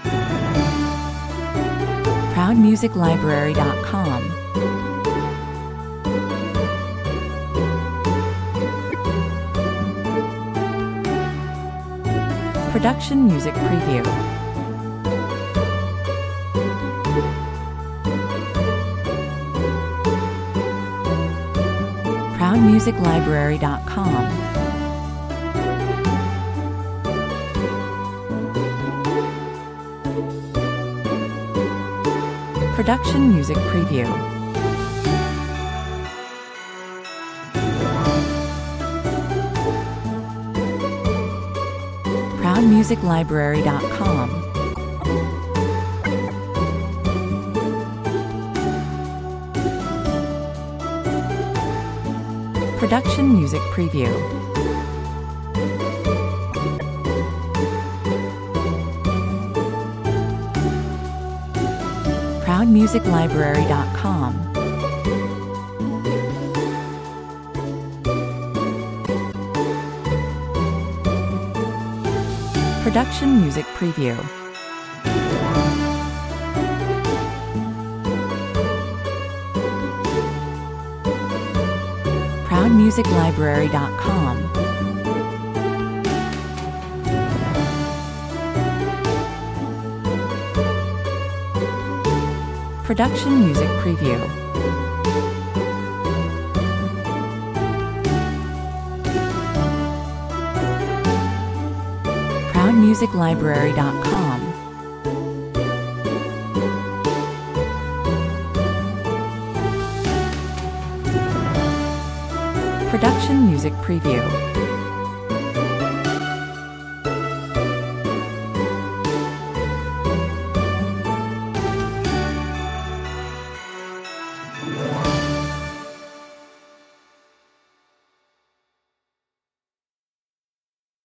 ProudMusicLibrary.com. Production Music Preview. ProudMusicLibrary.com. Production Music Preview. ProudMusicLibrary.com. Production Music Preview. ProudMusicLibrary.com. Production Music Preview. ProudMusicLibrary.com. Production Music Preview. ProudMusicLibrary.com. Production Music Preview.